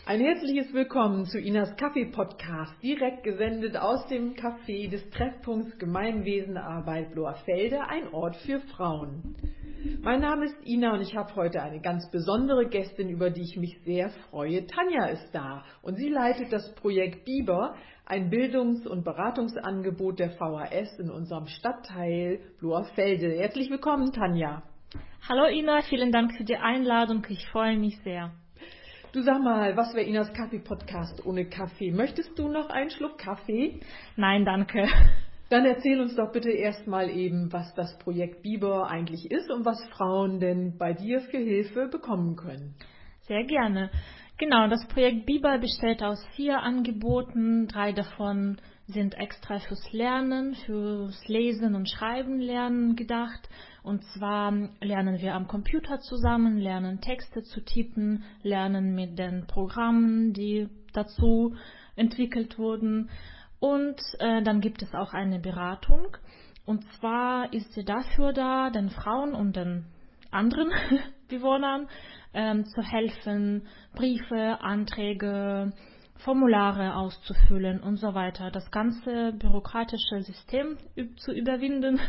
Ein herzliches Willkommen zu Inas Kaffee-Podcast, direkt gesendet aus dem Café des Treffpunkts Gemeinwesenarbeit Bloerfelde, ein Ort für Frauen. Mein Name ist Ina und ich habe heute eine ganz besondere Gästin, über die ich mich sehr freue. Tanja ist da und sie leitet das Projekt Biber, ein Bildungs- und Beratungsangebot der VHS in unserem Stadtteil Bloerfelde. Herzlich willkommen, Tanja. Hallo Ina, vielen Dank für die Einladung, ich freue mich sehr. Du sag mal, was wäre Inas Kaffee-Podcast ohne Kaffee? Möchtest du noch einen Schluck Kaffee? Nein, danke. Dann erzähl uns doch bitte erstmal eben, was das Projekt Biber eigentlich ist und was Frauen denn bei dir für Hilfe bekommen können. Sehr gerne. Genau, das Projekt Biber besteht aus 4 Angeboten. 3 davon sind extra fürs Lernen, fürs Lesen und Schreiben lernen gedacht. Und zwar lernen wir am Computer zusammen, lernen Texte zu tippen, lernen mit den Programmen, die dazu entwickelt wurden. Und dann gibt es auch eine Beratung. Und zwar ist sie dafür da, den Frauen und den anderen Bewohnern zu helfen, Briefe, Anträge, Formulare auszufüllen und so weiter. Das ganze bürokratische System zu überwinden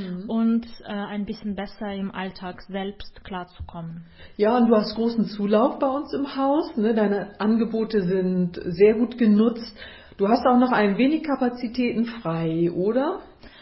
und ein bisschen besser im Alltag selbst klarzukommen. Ja, und du hast großen Zulauf bei uns im Haus, ne? Deine Angebote sind sehr gut genutzt. Du hast auch noch ein wenig Kapazitäten frei, oder?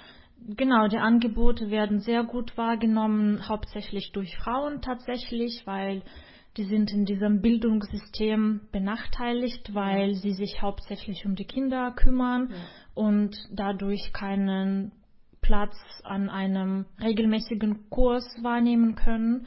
Genau, die Angebote werden sehr gut wahrgenommen, hauptsächlich durch Frauen tatsächlich, weil die sind in diesem Bildungssystem benachteiligt, weil sie sich hauptsächlich um die Kinder kümmern und dadurch keinen Platz an einem regelmäßigen Kurs wahrnehmen können.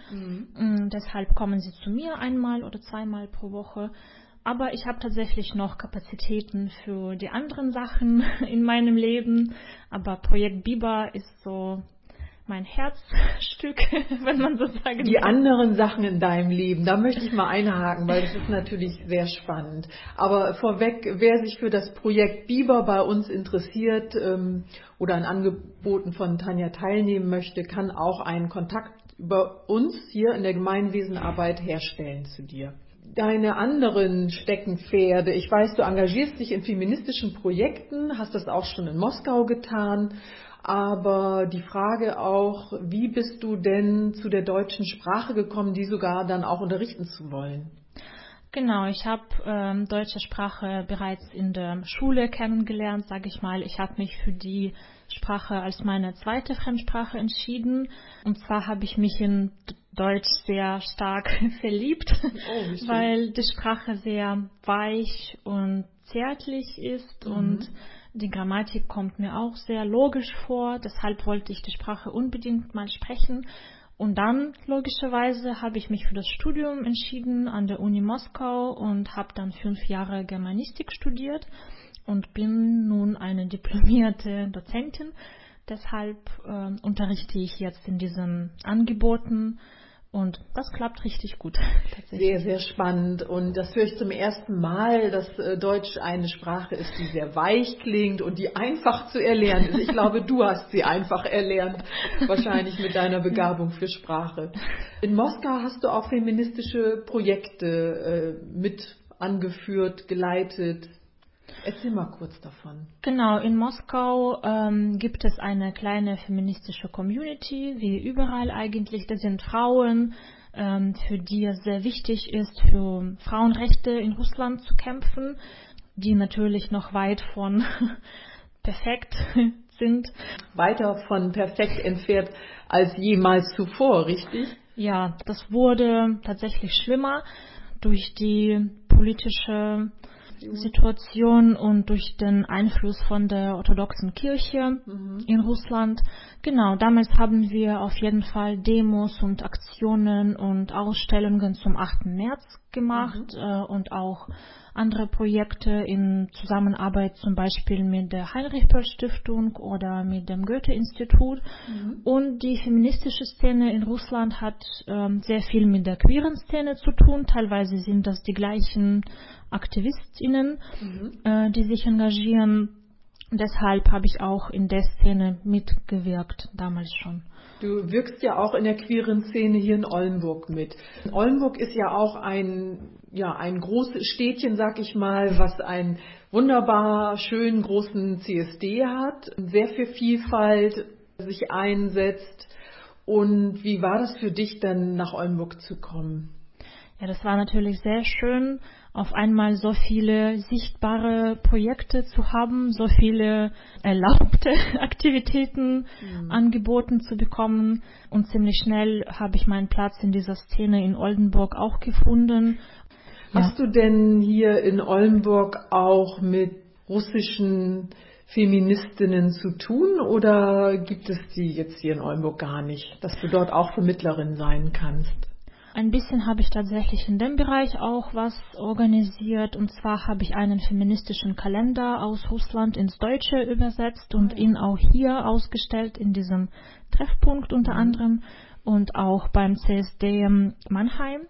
Deshalb kommen sie zu mir einmal oder zweimal pro Woche. Aber ich habe tatsächlich noch Kapazitäten für die anderen Sachen in meinem Leben. Aber Projekt Biber ist so mein Herzstück, wenn man so sagen kann. Die anderen Sachen in deinem Leben, da möchte ich mal einhaken, weil das ist natürlich sehr spannend. Aber vorweg, wer sich für das Projekt Biber bei uns interessiert oder an Angeboten von Tanja teilnehmen möchte, kann auch einen Kontakt über uns hier in der Gemeinwesenarbeit herstellen zu dir. Deine anderen Steckenpferde, ich weiß, du engagierst dich in feministischen Projekten, hast das auch schon in Moskau getan, aber die Frage auch, wie bist du denn zu der deutschen Sprache gekommen, die sogar dann auch unterrichten zu wollen? Genau, ich habe deutsche Sprache bereits in der Schule kennengelernt, sage ich mal. Ich habe mich für die Sprache als meine zweite Fremdsprache entschieden. Und zwar habe ich mich in Deutsch sehr stark verliebt, weil die Sprache sehr weich und zärtlich ist und die Grammatik kommt mir auch sehr logisch vor. Deshalb wollte ich die Sprache unbedingt mal sprechen. Und dann, logischerweise, habe ich mich für das Studium entschieden an der Uni Moskau und habe dann 5 Jahre Germanistik studiert und bin nun eine diplomierte Dozentin. Deshalb unterrichte ich jetzt in diesen Angeboten und das klappt richtig gut. Sehr, sehr spannend. Und das höre ich zum ersten Mal, dass Deutsch eine Sprache ist, die sehr weich klingt und die einfach zu erlernen ist. Ich glaube, du hast sie einfach erlernt, wahrscheinlich mit deiner Begabung für Sprache. In Moskau hast du auch feministische Projekte mit angeführt, geleitet. Erzähl mal kurz davon. Genau, in Moskau gibt es eine kleine feministische Community, wie überall eigentlich. Das sind Frauen, für die es sehr wichtig ist, für Frauenrechte in Russland zu kämpfen, die natürlich noch weit von perfekt sind. Weiter von perfekt entfernt als jemals zuvor, richtig? Ja, das wurde tatsächlich schlimmer durch die politische Situation und durch den Einfluss von der orthodoxen Kirche in Russland. Genau, damals haben wir auf jeden Fall Demos und Aktionen und Ausstellungen zum 8. März gemacht und auch andere Projekte in Zusammenarbeit zum Beispiel mit der Heinrich-Böll-Stiftung oder mit dem Goethe-Institut. Und die feministische Szene in Russland hat sehr viel mit der queeren Szene zu tun. Teilweise sind das die gleichen AktivistInnen, die sich engagieren. Deshalb habe ich auch in der Szene mitgewirkt, damals schon. Du wirkst ja auch in der queeren Szene hier in Oldenburg mit. Oldenburg ist ja auch ein großes Städtchen, sag ich mal, was einen wunderbar schönen großen CSD hat, sehr für Vielfalt sich einsetzt. Und wie war das für dich dann nach Oldenburg zu kommen? Ja, das war natürlich sehr schön, auf einmal so viele sichtbare Projekte zu haben, so viele erlaubte Aktivitäten angeboten zu bekommen. Und ziemlich schnell habe ich meinen Platz in dieser Szene in Oldenburg auch gefunden. Hast du denn hier in Oldenburg auch mit russischen Feministinnen zu tun oder gibt es die jetzt hier in Oldenburg gar nicht, dass du dort auch Vermittlerin sein kannst? Ein bisschen habe ich tatsächlich in dem Bereich auch was organisiert. Und zwar habe ich einen feministischen Kalender aus Russland ins Deutsche übersetzt und ihn auch hier ausgestellt, in diesem Treffpunkt unter anderem und auch beim CSD Mannheim.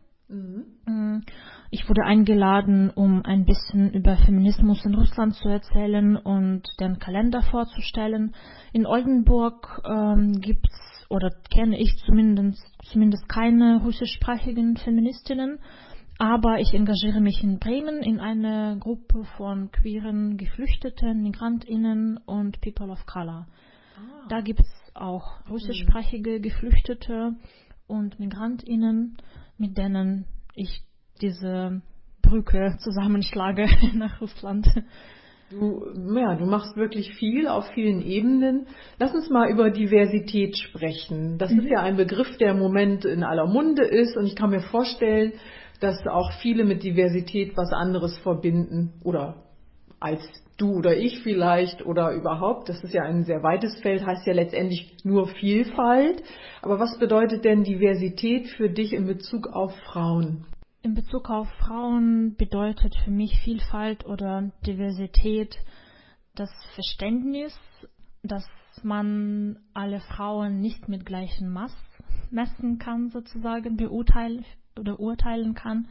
Ich wurde eingeladen, um ein bisschen über Feminismus in Russland zu erzählen und den Kalender vorzustellen. In Oldenburg gibt's oder kenne ich zumindest keine russischsprachigen Feministinnen, aber ich engagiere mich in Bremen in einer Gruppe von queeren Geflüchteten, MigrantInnen und People of Color. Da gibt's auch russischsprachige Geflüchtete und MigrantInnen, mit denen ich diese Brücke zusammenschlage nach Russland. Du machst wirklich viel auf vielen Ebenen. Lass uns mal über Diversität sprechen. Das ist ja ein Begriff, der im Moment in aller Munde ist und ich kann mir vorstellen, dass auch viele mit Diversität was anderes verbinden oder als du oder ich vielleicht oder überhaupt. Das ist ja ein sehr weites Feld, heißt ja letztendlich nur Vielfalt. Aber was bedeutet denn Diversität für dich in Bezug auf Frauen? In Bezug auf Frauen bedeutet für mich Vielfalt oder Diversität das Verständnis, dass man alle Frauen nicht mit gleichem Maß messen kann, sozusagen urteilen kann.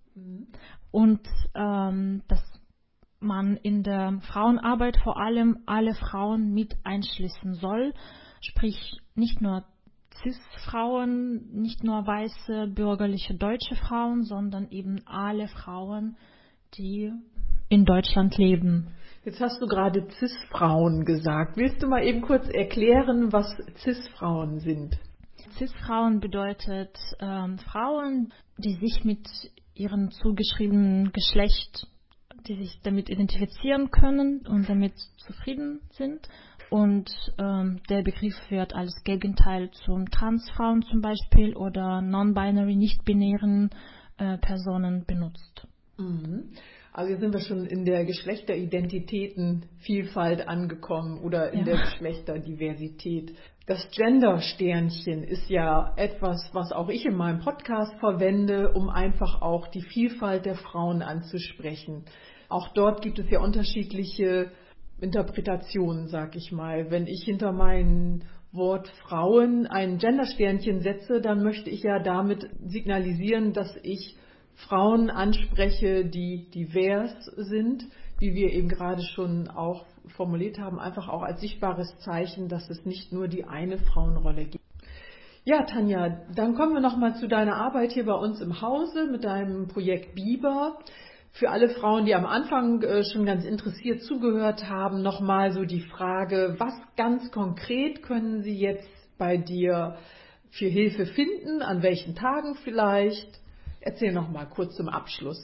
Und dass man in der Frauenarbeit vor allem alle Frauen mit einschließen soll, sprich nicht nur Cis-Frauen, nicht nur weiße, bürgerliche deutsche Frauen, sondern eben alle Frauen, die in Deutschland leben. Jetzt hast du gerade Cis-Frauen gesagt. Willst du mal eben kurz erklären, was Cis-Frauen sind? Cis-Frauen bedeutet Frauen, die sich mit ihrem zugeschriebenen Geschlecht, die sich damit identifizieren können und damit zufrieden sind. Und der Begriff wird als Gegenteil zum Transfrauen zum Beispiel oder non-binary, nicht-binären Personen benutzt. Also jetzt sind wir schon in der Geschlechteridentitätenvielfalt angekommen oder in der Geschlechterdiversität. Das Gender-Sternchen ist ja etwas, was auch ich in meinem Podcast verwende, um einfach auch die Vielfalt der Frauen anzusprechen. Auch dort gibt es ja unterschiedliche Interpretationen, sag ich mal. Wenn ich hinter mein Wort Frauen ein Gender-Sternchen setze, dann möchte ich ja damit signalisieren, dass ich Frauen anspreche, die divers sind, wie wir eben gerade schon auch formuliert haben, einfach auch als sichtbares Zeichen, dass es nicht nur die eine Frauenrolle gibt. Ja, Tanja, dann kommen wir nochmal zu deiner Arbeit hier bei uns im Hause mit deinem Projekt Biber. Für alle Frauen, die am Anfang schon ganz interessiert zugehört haben, nochmal so die Frage, was ganz konkret können Sie jetzt bei dir für Hilfe finden, an welchen Tagen vielleicht? Erzähl nochmal kurz zum Abschluss.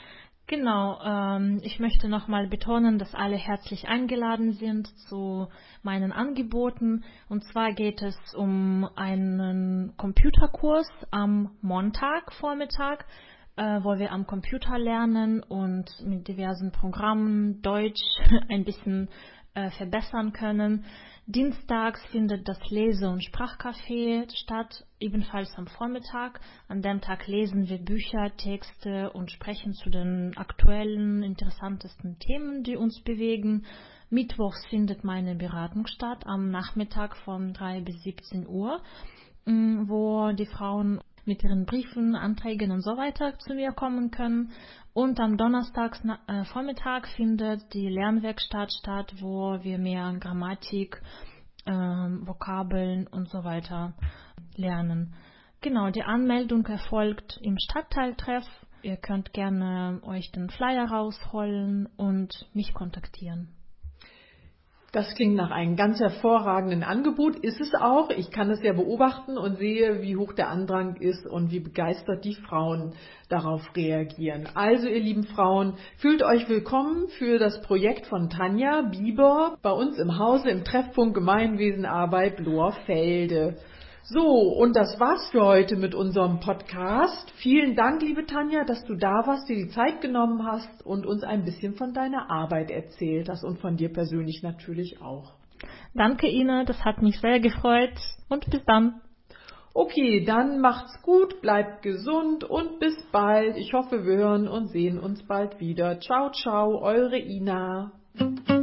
Genau, ich möchte nochmal betonen, dass alle herzlich eingeladen sind zu meinen Angeboten. Und zwar geht es um einen Computerkurs am Montagvormittag, wo wir am Computer lernen und mit diversen Programmen Deutsch ein bisschen verbessern können. Dienstags findet das Lese- und Sprachcafé statt, ebenfalls am Vormittag. An dem Tag lesen wir Bücher, Texte und sprechen zu den aktuellen, interessantesten Themen, die uns bewegen. Mittwochs findet meine Beratung statt, am Nachmittag von 3 bis 17 Uhr, wo die Frauen mit ihren Briefen, Anträgen und so weiter zu mir kommen können. Und am Donnerstags Vormittag findet die Lernwerkstatt statt, wo wir mehr Grammatik, Vokabeln und so weiter lernen. Genau, die Anmeldung erfolgt im Stadtteiltreff. Ihr könnt gerne euch den Flyer rausholen und mich kontaktieren. Das klingt nach einem ganz hervorragenden Angebot, ist es auch. Ich kann es ja beobachten und sehe, wie hoch der Andrang ist und wie begeistert die Frauen darauf reagieren. Also ihr lieben Frauen, fühlt euch willkommen für das Projekt von Tanja Bieber bei uns im Hause im Treffpunkt Gemeinwesenarbeit Lohrfelde. So, und das war's für heute mit unserem Podcast. Vielen Dank, liebe Tanja, dass du da warst, dir die Zeit genommen hast und uns ein bisschen von deiner Arbeit erzählt hast und von dir persönlich natürlich auch. Danke, Ina, das hat mich sehr gefreut und bis dann. Okay, dann macht's gut, bleibt gesund und bis bald. Ich hoffe, wir hören und sehen uns bald wieder. Ciao, ciao, eure Ina.